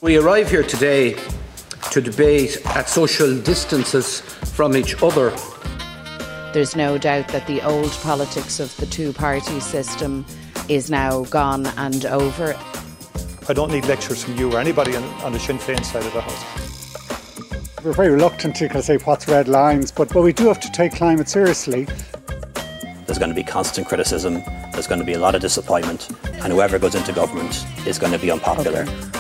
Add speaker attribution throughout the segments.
Speaker 1: We arrive here today to debate at social distances from each other.
Speaker 2: There's no doubt that the old politics of the two-party system is now gone and over.
Speaker 3: I don't need lectures from you or anybody on the Sinn Féin side of the house.
Speaker 4: We're very reluctant to kind of say what's red lines, but we do have to take climate seriously.
Speaker 5: There's going to be constant criticism, there's going to be a lot of disappointment, and whoever goes into government is going to be unpopular.
Speaker 4: Okay.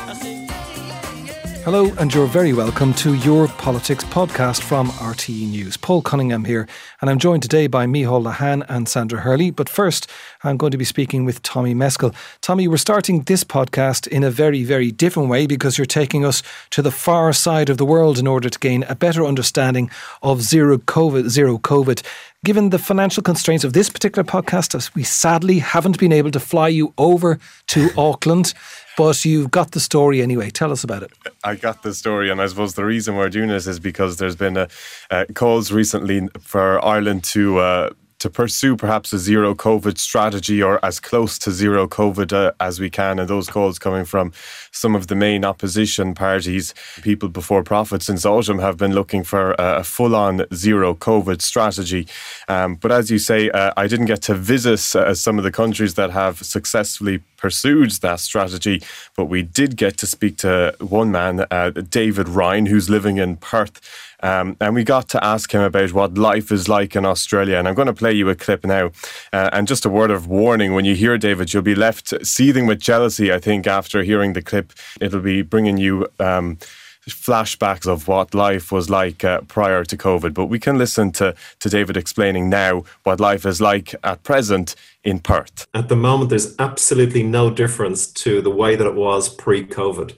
Speaker 6: Hello, and you're very welcome to Your Politics podcast from RTE News. Paul Cunningham here, and I'm joined today by Micheál Lehane and Sandra Hurley. But first, I'm going to be speaking with Tommy Mescal. Tommy, we're starting this podcast in a very, very different way because you're taking us to the far side of the world in order to gain a better understanding of zero COVID. Given the financial constraints of this particular podcast, we sadly haven't been able to fly you over to Auckland. But you've got the story anyway. Tell us about it.
Speaker 7: I got the story, and I suppose the reason we're doing this is because there's been calls recently for Ireland to pursue perhaps a zero COVID strategy, or as close to zero COVID as we can, and those calls coming from some of the main opposition parties. People Before Profit since autumn have been looking for a full-on zero COVID strategy. But as you say, I didn't get to visit some of the countries that have successfully pursued that strategy, but we did get to speak to one man, David Ryan, who's living in Perth. And we got to ask him about what life is like in Australia. And I'm going to play you a clip now. And just a word of warning, when you hear David, you'll be left seething with jealousy, I think, after hearing the clip. It'll be bringing you flashbacks of what life was like prior to COVID. But we can listen to David explaining now what life is like at present in Perth.
Speaker 8: At the moment, there's absolutely no difference to the way that it was pre-COVID.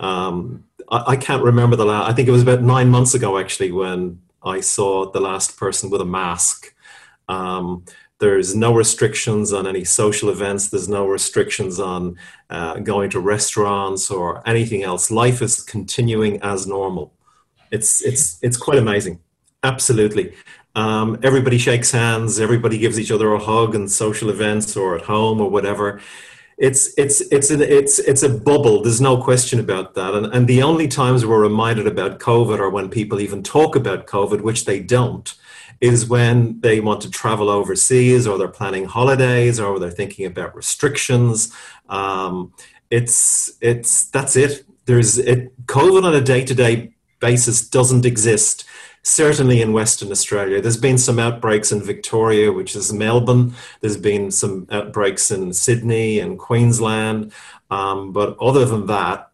Speaker 8: I can't remember I think it was about 9 months ago, actually, when I saw the last person with a mask. There's no restrictions on any social events. There's no restrictions on going to restaurants or anything else. Life is continuing as normal. It's quite amazing. Absolutely. Everybody shakes hands. Everybody gives each other a hug in social events or at home or whatever. It's a bubble. There's no question about that. And the only times we're reminded about COVID, or when people even talk about COVID, which they don't, is when they want to travel overseas, or they're planning holidays, or they're thinking about restrictions. That's it. COVID on a day-to-day basis doesn't exist. Certainly in Western Australia. There's been some outbreaks in Victoria, which is Melbourne. There's been some outbreaks in Sydney and Queensland. But other than that,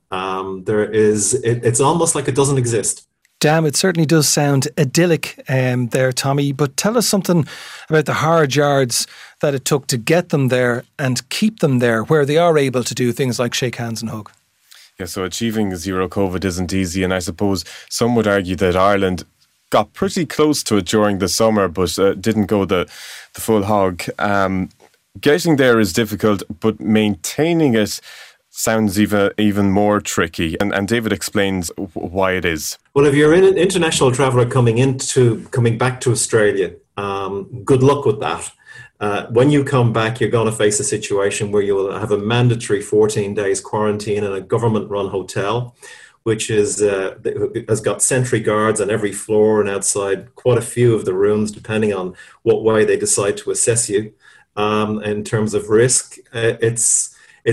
Speaker 8: it's almost like it doesn't exist.
Speaker 6: Damn, it certainly does sound idyllic there, Tommy. But tell us something about the hard yards that it took to get them there and keep them there, where they are able to do things like shake hands and hug.
Speaker 7: Yeah, so achieving zero COVID isn't easy. And I suppose some would argue that Ireland got pretty close to it during the summer, but didn't go the full hog. Getting there is difficult, but maintaining it sounds even more tricky. And David explains why it is. Well,
Speaker 8: if you're an international traveller coming back to Australia, good luck with that. When you come back, you're going to face a situation where you will have a mandatory 14 days quarantine in a government-run hotel, which has got sentry guards on every floor and outside quite a few of the rooms, depending on what way they decide to assess you. In terms of risk, it's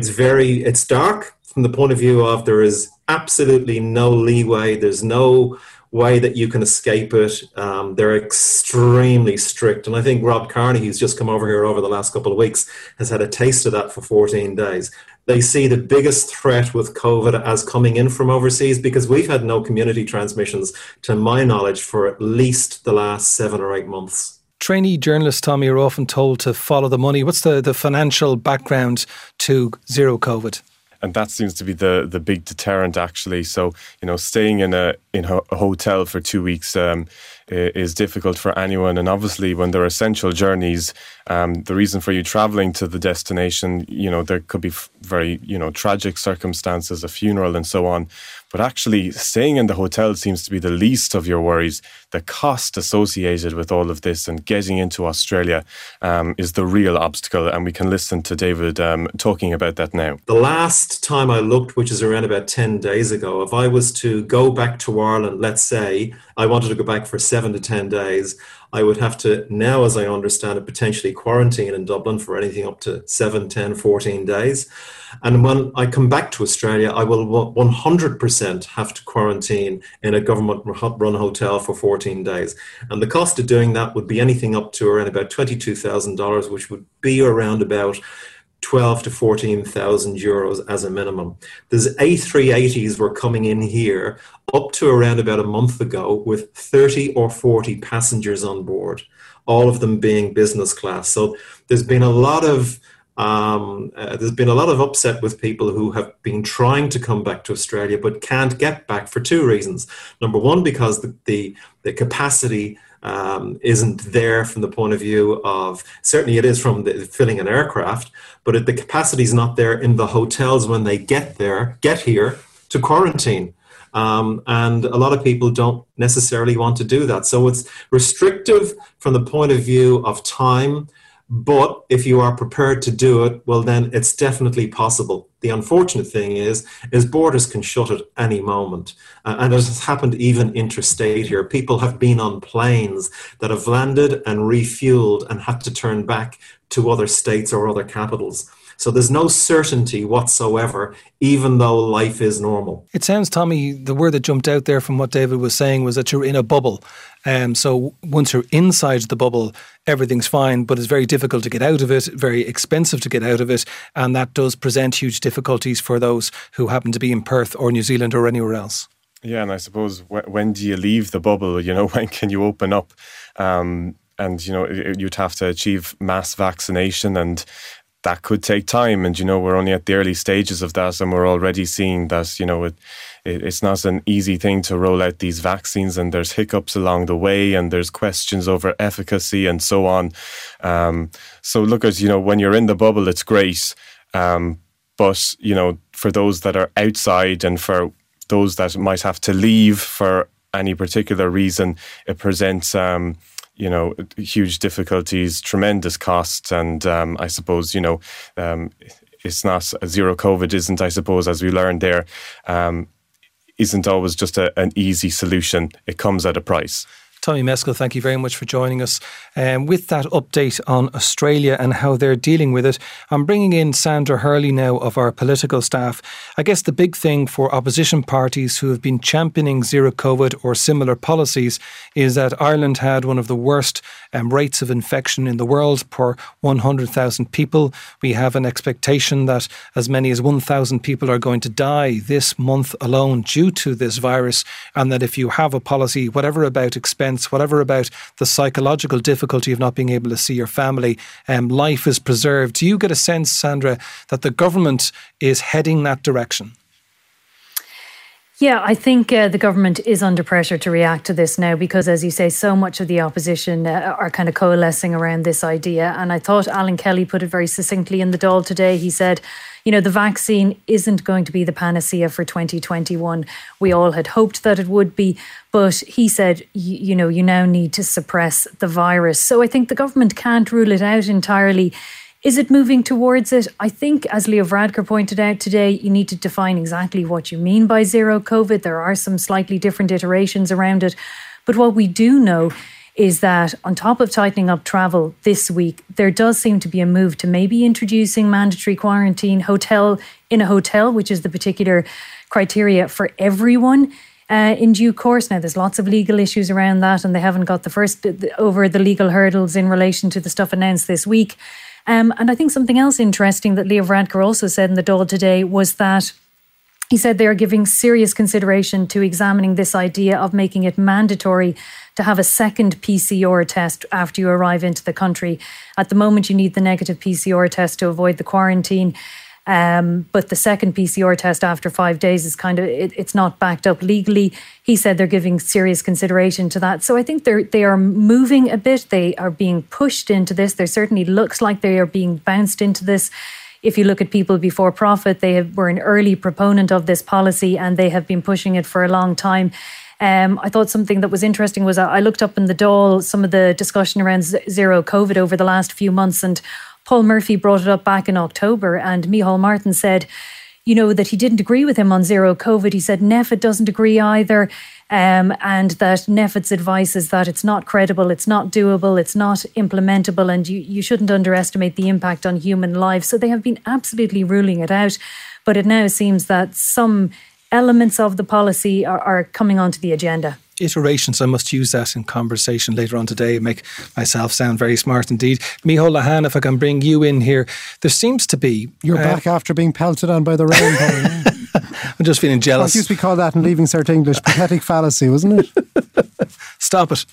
Speaker 8: dark from the point of view of there is absolutely no leeway. There's no way that you can escape it. They're extremely strict. And I think Rob Carney, who's just come over here over the last couple of weeks, has had a taste of that for 14 days. They see the biggest threat with COVID as coming in from overseas, because we've had no community transmissions, to my knowledge, for at least the last 7 or 8 months.
Speaker 6: Trainee journalists, Tommy, are often told to follow the money. What's the financial background to zero COVID?
Speaker 7: And that seems to be the big deterrent, actually. So, staying in a hotel for 2 weeks is difficult for anyone. And obviously when they're essential journeys, the reason for you travelling to the destination, there could be very, tragic circumstances, a funeral and so on. But actually staying in the hotel seems to be the least of your worries. The cost associated with all of this and getting into Australia is the real obstacle. And we can listen to David talking about that now.
Speaker 8: The last time I looked, which is around about 10 days ago, if I was to go back to Ireland, let's say I wanted to go back for 7 to 10 days, I would have to now, as I understand it, potentially quarantine in Dublin for anything up to 7, 10, 14 days. And when I come back to Australia, I will 100% have to quarantine in a government-run hotel for 14 days. And the cost of doing that would be anything up to around about $22,000, which would be around about 12 to 14,000 euros as a minimum. There's A380s were coming in here up to around about a month ago with 30 or 40 passengers on board, all of them being business class. So there's been a lot of upset with people who have been trying to come back to Australia but can't get back for two reasons. Number one, because the capacity isn't there from the point of view of, certainly it is from filling an aircraft, but the capacity is not there in the hotels when they get here to quarantine. And a lot of people don't necessarily want to do that. So it's restrictive from the point of view of time, but if you are prepared to do it, well, then it's definitely possible. The unfortunate thing is borders can shut at any moment. And it has happened even interstate here. People have been on planes that have landed and refueled and had to turn back to other states or other capitals. So there's no certainty whatsoever, even though life is normal.
Speaker 6: It sounds, Tommy, the word that jumped out there from what David was saying was that you're in a bubble. So once you're inside the bubble, everything's fine, but it's very difficult to get out of it, very expensive to get out of it. And that does present huge difficulties for those who happen to be in Perth or New Zealand or anywhere else. Yeah,
Speaker 7: and I suppose when do you leave the bubble? When can you open up? And, you'd have to achieve mass vaccination, and that could take time. And, we're only at the early stages of that, and we're already seeing that, it's not an easy thing to roll out these vaccines, and there's hiccups along the way, and there's questions over efficacy and so on. So look at, when you're in the bubble, it's great. But, for those that are outside and for those that might have to leave for any particular reason, it presents huge difficulties, tremendous costs, and I suppose, it's not zero COVID isn't, I suppose, as we learned there, isn't always just an easy solution. It comes at a price.
Speaker 6: Tommy Meskel, thank you very much for joining us. With that update on Australia and how they're dealing with it, I'm bringing in Sandra Hurley now of our political staff. I guess the big thing for opposition parties who have been championing zero COVID or similar policies is that Ireland had one of the worst rates of infection in the world per 100,000 people. We have an expectation that as many as 1,000 people are going to die this month alone due to this virus, and that if you have a policy, whatever about expense, whatever about the psychological difficulty of not being able to see your family, life is preserved. Do you get a sense, Sandra, that the government is heading that direction?
Speaker 9: Yeah, I think the government is under pressure to react to this now because, as you say, so much of the opposition are kind of coalescing around this idea. And I thought Alan Kelly put it very succinctly in the Dáil today. He said, the vaccine isn't going to be the panacea for 2021. We all had hoped that it would be. But he said, you now need to suppress the virus. So I think the government can't rule it out entirely. Is it moving towards it? I think, as Leo Varadkar pointed out today, you need to define exactly what you mean by zero COVID. There are some slightly different iterations around it. But what we do know is that on top of tightening up travel this week, there does seem to be a move to maybe introducing mandatory quarantine in a hotel, which is the particular criteria for everyone in due course. Now, there's lots of legal issues around that, and they haven't got over the legal hurdles in relation to the stuff announced this week. And I think something else interesting that Leo Varadkar also said in the Dáil today was that he said they are giving serious consideration to examining this idea of making it mandatory to have a second PCR test after you arrive into the country. At the moment, you need the negative PCR test to avoid the quarantine. But the second PCR test after 5 days is it's not backed up legally. He said they're giving serious consideration to that. So I think they are moving a bit. They are being pushed into this. There certainly looks like they are being bounced into this. If you look at People Before Profit, were an early proponent of this policy and they have been pushing it for a long time. I thought something that was interesting was I looked up in the Dáil some of the discussion around zero COVID over the last few months, and Paul Murphy brought it up back in October, and Micheál Martin said, that he didn't agree with him on zero COVID. He said NPHET doesn't agree either, and that NPHET's advice is that it's not credible, it's not doable, it's not implementable, and you shouldn't underestimate the impact on human lives. So they have been absolutely ruling it out. But it now seems that some elements of the policy are coming onto the agenda.
Speaker 6: Iterations, I must use that in conversation later on today, make myself sound very smart indeed. Micheál Lehane, if I can bring you in here, there seems to be...
Speaker 10: You're back after being pelted on by the rain, Paul.
Speaker 6: I'm just feeling jealous.
Speaker 10: What used to be called that in Leaving Cert English? Pathetic fallacy, wasn't it?
Speaker 6: Stop it.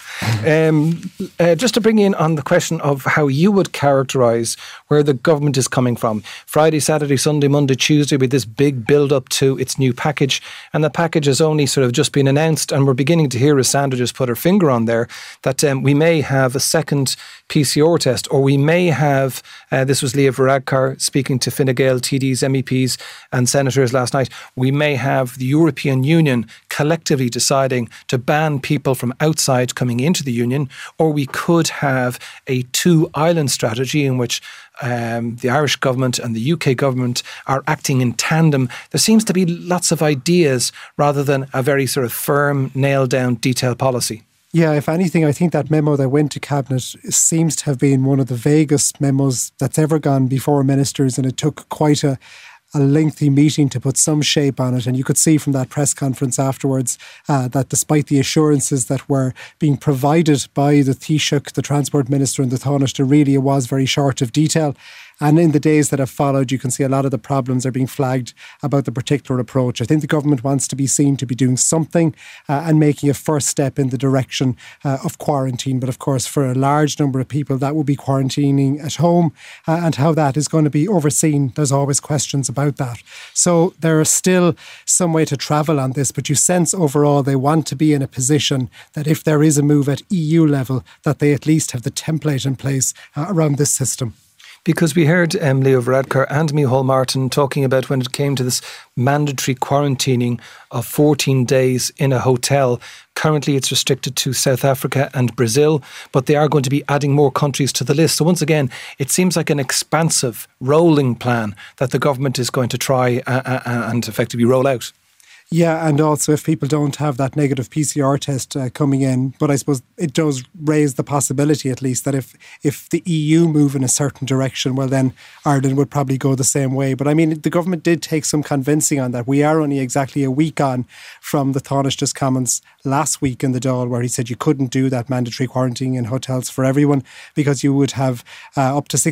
Speaker 6: Just to bring in on the question of how you would characterise where the government is coming from. Friday, Saturday, Sunday, Monday, Tuesday, with this big build-up to its new package. And the package has only sort of just been announced, and we're beginning to hear, as Sandra just put her finger on there, that we may have a second PCR test, or we may have, this was Leo Varadkar speaking to Fine Gael TDs, MEPs and senators last night, we may have the European Union collectively deciding to ban people from outside coming into the Union, or we could have a two-island strategy in which the Irish government and the UK government are acting in tandem. There seems to be lots of ideas rather than a very sort of firm, nailed-down, detailed policy.
Speaker 10: Yeah, if anything, I think that memo that went to Cabinet seems to have been one of the vaguest memos that's ever gone before ministers, and it took quite a lengthy meeting to put some shape on it. And you could see from that press conference afterwards that despite the assurances that were being provided by the Taoiseach, the Transport Minister and the Taoiseach, really it was very short of detail. And in the days that have followed, you can see a lot of the problems are being flagged about the particular approach. I think the government wants to be seen to be doing something and making a first step in the direction of quarantine. But of course, for a large number of people, that will be quarantining at home, and how that is going to be overseen. There's always questions about that. So there is still some way to travel on this, but you sense overall they want to be in a position that if there is a move at EU level, that they at least have the template in place around this system.
Speaker 6: Because we heard Leo Varadkar and Micheál Martin talking about when it came to this mandatory quarantining of 14 days in a hotel. Currently it's restricted to South Africa and Brazil, but they are going to be adding more countries to the list. So once again, it seems like an expansive rolling plan that the government is going to try and effectively roll out.
Speaker 10: Yeah, and also if people don't have that negative PCR test coming in, but I suppose it does raise the possibility at least that if the EU move in a certain direction, well then Ireland would probably go the same way. But I mean, the government did take some convincing on that. We are only exactly a week on from the Taoiseach's comments last week in the Dáil where he said you couldn't do that mandatory quarantining in hotels for everyone because you would have up to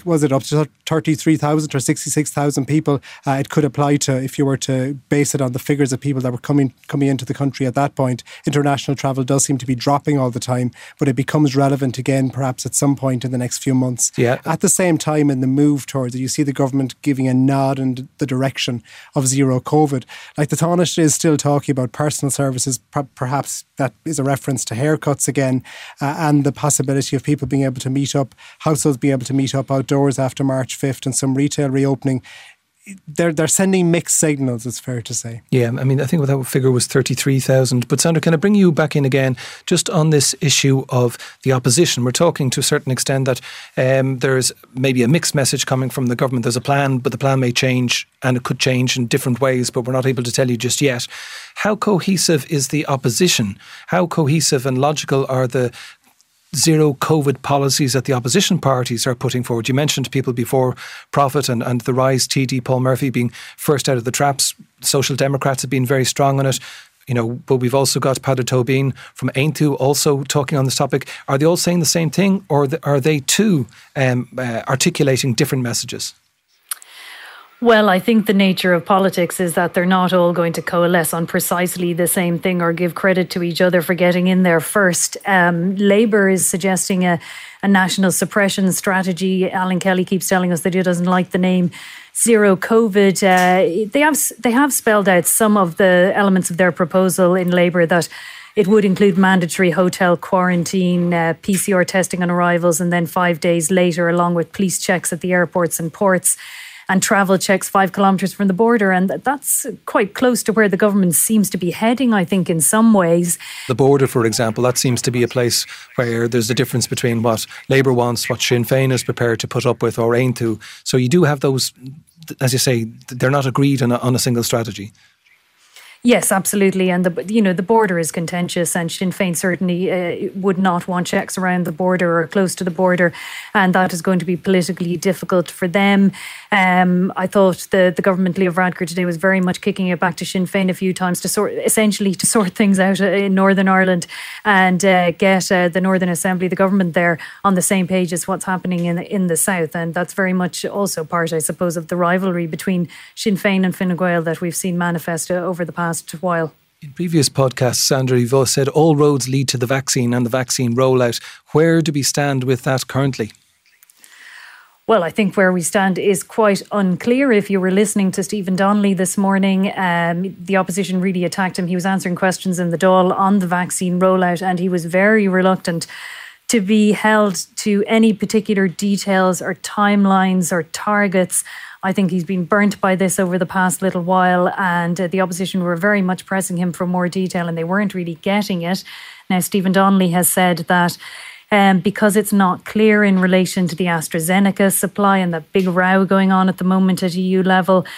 Speaker 10: 33,000 or 66,000 people it could apply to if you were to base it on the figures of people that were coming into the country at that point. International travel does seem to be dropping all the time, but it becomes relevant again perhaps at some point in the next few months.
Speaker 6: Yeah.
Speaker 10: At the same time, in the move towards it, you see the government giving a nod in the direction of zero COVID. Like the Taoiseach is still talking about personal services, perhaps that is a reference to haircuts again, and the possibility of people being able to meet up, households being able to meet up outdoors after March 5th and some retail reopening. They're sending mixed signals, it's fair to say.
Speaker 6: Yeah, I mean, I think that figure was 33,000. But Sandra, can I bring you back in again just on this issue of the opposition? We're talking to a certain extent that there's maybe a mixed message coming from the government. There's a plan, but the plan may change and it could change in different ways, but we're not able to tell you just yet. How cohesive is the opposition? How cohesive and logical are the zero COVID policies that the opposition parties are putting forward? You mentioned People Before Profit and the Rise TD Paul Murphy being first out of the traps. Social Democrats have been very strong on it, but we've also got Peadar Tóibín from Aontú also talking on this topic. Are they all saying the same thing, or are they too articulating different messages?
Speaker 9: Well, I think the nature of politics is that they're not all going to coalesce on precisely the same thing or give credit to each other for getting in there first. Labour is suggesting a national suppression strategy. Alan Kelly keeps telling us that he doesn't like the name Zero COVID. They have spelled out some of the elements of their proposal in Labour, that it would include mandatory hotel quarantine, PCR testing on arrivals, and then 5 days later, along with police checks at the airports and ports, and travel checks 5 kilometres from the border. And that's quite close to where the government seems to be heading, I think, in some ways.
Speaker 6: The border, for example, that seems to be a place where there's a difference between what Labour wants, what Sinn Féin is prepared to put up with or aim to. So you do have those, as you say, they're not agreed on a single strategy.
Speaker 9: Yes, absolutely. And the border is contentious, and Sinn Féin certainly would not want checks around the border or close to the border, and that is going to be politically difficult for them. I thought the government, Leo Varadkar, today was very much kicking it back to Sinn Féin a few times to sort things out in Northern Ireland and get the Northern Assembly, the government there, on the same page as what's happening in the South. And that's very much also part, I suppose, of the rivalry between Sinn Féin and Fine Gael that we've seen manifest over the past while.
Speaker 6: In previous podcasts, Sandra, you've said all roads lead to the vaccine and the vaccine rollout. Where do we stand with that currently?
Speaker 9: Well, I think where we stand is quite unclear. If you were listening to Stephen Donnelly this morning, the opposition really attacked him. He was answering questions in the Dáil on the vaccine rollout, and he was very reluctant to be held to any particular details or timelines or targets. I think he's been burnt by this over the past little while, and the opposition were very much pressing him for more detail, and they weren't really getting it. Now, Stephen Donnelly has said that because it's not clear in relation to the AstraZeneca supply and the big row going on at the moment at EU level,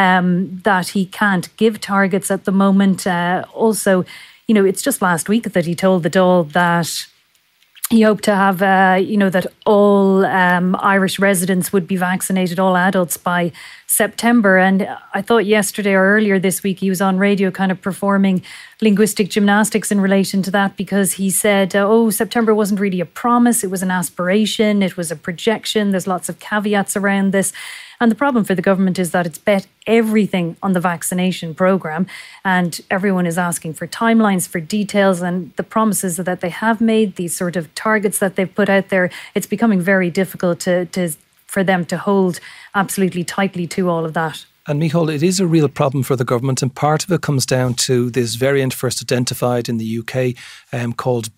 Speaker 9: that he can't give targets at the moment. Also, it's just last week that he told the Dáil that he hoped to have, that all Irish residents would be vaccinated, all adults, by September. And I thought yesterday or earlier this week he was on radio kind of performing linguistic gymnastics in relation to that, because he said, September wasn't really a promise, it was an aspiration, it was a projection, there's lots of caveats around this. And the problem for the government is that it's bet everything on the vaccination programme, and everyone is asking for timelines, for details, and the promises that they have made, these sort of targets that they've put out there. It's becoming very difficult for them to hold absolutely tightly to all of that.
Speaker 6: And Micheál, it is a real problem for the government, and part of it comes down to this variant first identified in the UK called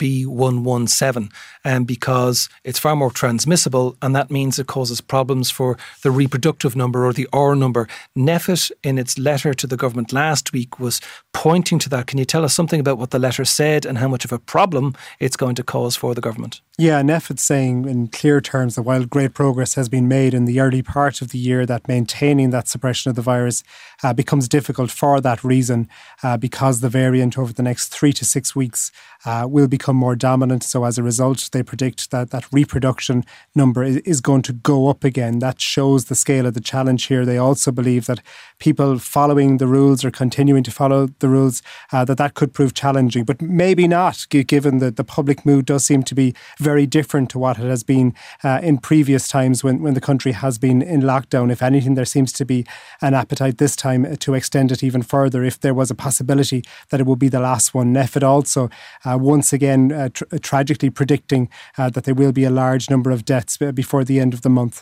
Speaker 6: B117, because it's far more transmissible, and that means it causes problems for the reproductive number, or the R number. NPHET, in its letter to the government last week, was pointing to that. Can you tell us something about what the letter said and how much of a problem it's going to cause for the government?
Speaker 10: Yeah, NPHET saying in clear terms that while great progress has been made in the early part of the year, that maintaining that suppression of the virus becomes difficult for that reason, because the variant over the next 3 to 6 weeks will become more dominant. So as a result, they predict that that reproduction number is going to go up again. That shows the scale of the challenge here. They also believe that people following the rules or continuing to follow the rules, that could prove challenging, but maybe not, given that the public mood does seem to be very different to what it has been in previous times when the country has been in lockdown. If anything, there seems to be an appetite this time to extend it even further if there was a possibility that it would be the last one. NPHET also once again tragically predicting that there will be a large number of deaths before the end of the month.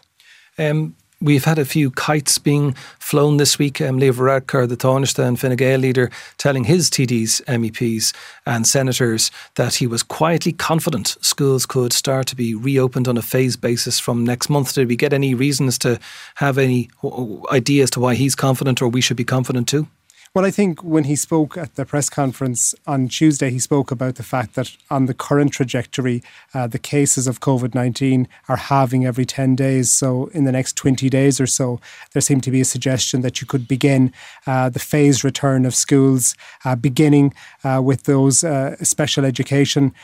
Speaker 6: We've had a few kites being flown this week. Leo Varadkar, the Taoiseach and Fine Gael leader, telling his TDs, MEPs and senators that he was quietly confident schools could start to be reopened on a phased basis from next month. Did we get any reasons to have any idea as to why he's confident, or we should be confident too?
Speaker 10: Well, I think when he spoke at the press conference on Tuesday, he spoke about the fact that on the current trajectory, the cases of COVID-19 are halving every 10 days. So in the next 20 days or so, there seemed to be a suggestion that you could begin the phased return of schools, beginning with those special education,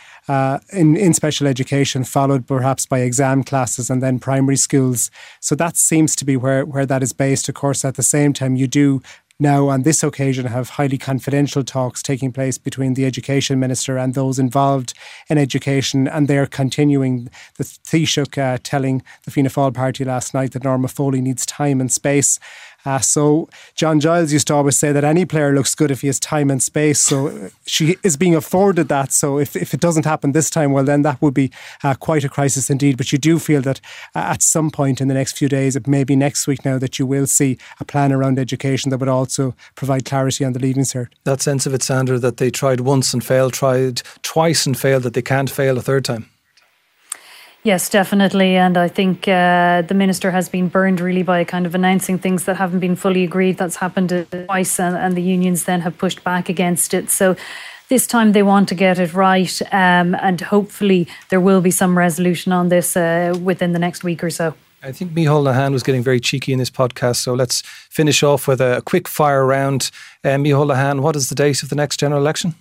Speaker 10: in special education, followed perhaps by exam classes and then primary schools. So that seems to be where that is based. Of course, at the same time, you do now on this occasion have highly confidential talks taking place between the Education Minister and those involved in education, and they're continuing. The Taoiseach telling the Fianna Fáil party last night that Norma Foley needs time and space. So John Giles used to always say that any player looks good if he has time and space. So she is being afforded that. So if it doesn't happen this time, well, then that would be quite a crisis indeed. But you do feel that at some point in the next few days, it may be next week now, that you will see a plan around education that would also provide clarity on the Leaving Cert.
Speaker 6: That sense of it, Sandra, that they tried once and failed, tried twice and failed, that they can't fail a third time.
Speaker 9: Yes, definitely. And I think the minister has been burned really by kind of announcing things that haven't been fully agreed. That's happened twice, and the unions then have pushed back against it. So this time they want to get it right, and hopefully there will be some resolution on this within the next week or so.
Speaker 6: I think Micheál Lehane was getting very cheeky in this podcast, so let's finish off with a quick fire round. Micheál Lehane, what is the date of the next general election?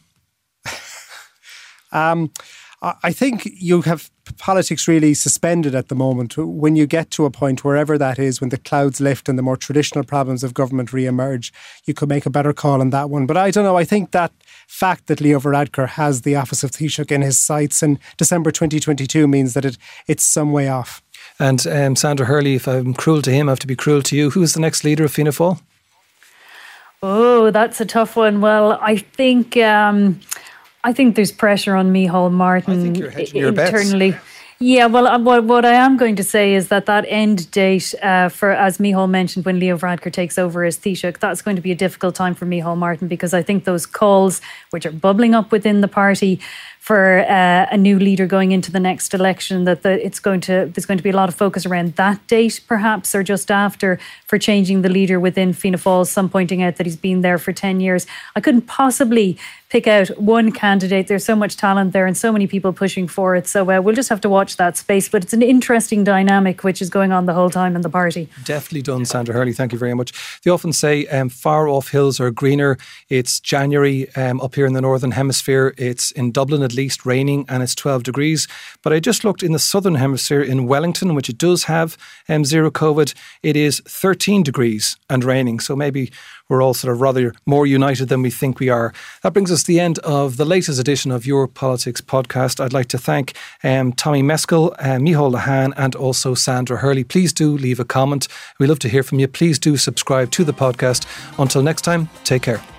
Speaker 10: I think you have politics really suspended at the moment. When you get to a point, wherever that is, when the clouds lift and the more traditional problems of government re-emerge, you could make a better call on that one. But I don't know, I think that fact that Leo Varadkar has the office of Taoiseach in his sights in December 2022 means that it's some way off.
Speaker 6: And Sandra Hurley, if I'm cruel to him, I have to be cruel to you. Who is the next leader of Fianna Fáil?
Speaker 9: Oh, that's a tough one. Well, I think there's pressure on Micheál Martin.
Speaker 6: I think you're hedging your bets.
Speaker 9: Internally. Yeah, well, what I am going to say is that end date for, as Micheál mentioned, when Leo Varadkar takes over as Taoiseach, that's going to be a difficult time for Micheál Martin, because I think those calls which are bubbling up within the party for a new leader going into the next election, that there's going to be a lot of focus around that date, perhaps, or just after, for changing the leader within Fianna Fáil. Some pointing out that he's been there for 10 years. I couldn't possibly pick out one candidate. There's so much talent there and so many people pushing for it. So we'll just have to watch that space. But it's an interesting dynamic which is going on the whole time in the party.
Speaker 6: Definitely done, Sandra Hurley. Thank you very much. They often say far off hills are greener. It's January up here in the Northern Hemisphere. It's in Dublin at least raining, and it's 12 degrees. But I just looked in the Southern Hemisphere in Wellington, which it does have zero COVID. It is 13 degrees and raining. So maybe we're all sort of rather more united than we think we are. That brings us to the end of the latest edition of Your Politics podcast. I'd like to thank Tommy Meskel, Micheál Lehane, and also Sandra Hurley. Please do leave a comment. We love to hear from you. Please do subscribe to the podcast. Until next time, take care.